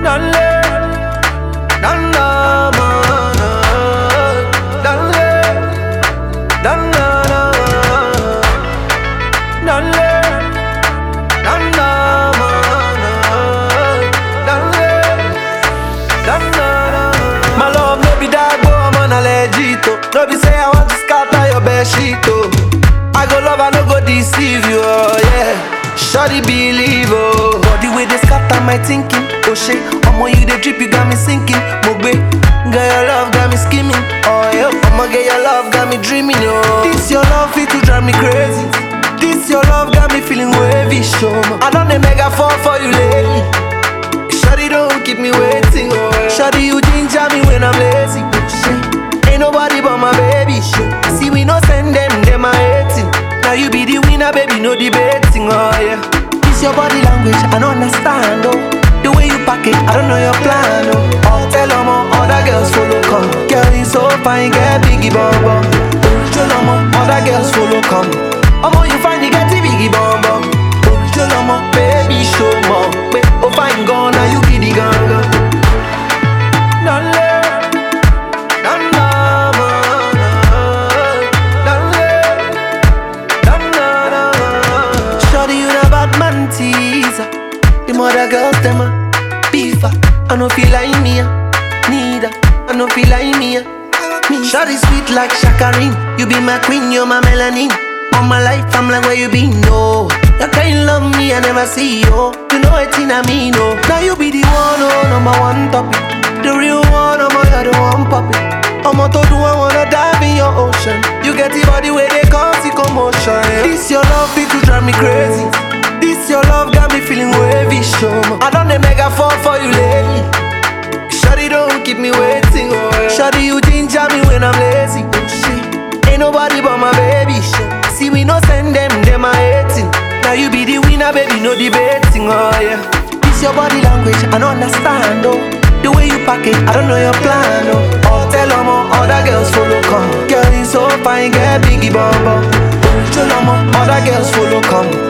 Danle, danla, mana. Danle, danla, danle, danla, mana. Danle, danla. My love no be that boy, I'm on a legit. No be say I want to scatter your bed sheet, oh. I go love, I no go deceive you, oh yeah. Shawty believe, oh. Body way they scatter my thinking, oh shit. Omo you dey drip, you got me sinking, Mogbe. Girl your love got me scheming, oh yeah. Omo girl your love got me dreaming, oh. This your love fit to drive me crazy. This your love got me feeling wavy, show me. I done the mega fall for you lately. Shawty don't keep me waiting, oh yeah. Shawty you ginger me when I'm lazy, oh shit. Ain't nobody but my baby, shit. See we no send them a hating. Now you be the winner, baby, no debating, oh yeah. This your body language, I don't understand, oh. The way you pack it, I don't know your plan, oh. Oh, tell them all, other girls follow, come. Girl, you so fine, get biggie bum bum. Tell them all, other girls follow, come. You find you get the biggie bum bum. Tell them all, baby, show more. Oh, fine, gone, now you be the ganga. The mother girls, them a beefer. I no feel like me, neither. I no feel like me. Shawty sweet like Shakarin. You be my queen, you're my melanin. All my life, I'm like where you been, no. You can't love me, I never see you. You know it's in a me, no. Now you be the one, oh, number one topic. The real one, oh my God, the one puppy. I'm to do, I wanna dive in your ocean. You get the body where they cause the commotion, yeah. This your love, it could drive me crazy. This your love got me feeling wavy, show me. I done the mega fall for you lately. Shawty don't keep me waiting, oh yeah. Shawty you ginger me when I'm lazy, oh shit. Ain't nobody but my baby, shit. See we no send them a hating. Now you be the winner, baby, no debating, oh yeah. This your body language, I don't understand, oh. The way you pack it, I don't know your plan, oh. Oh, tell them all, other girls follow, come. Girl, you so fine, get biggie bum bum. Tell them all, other girls follow, come.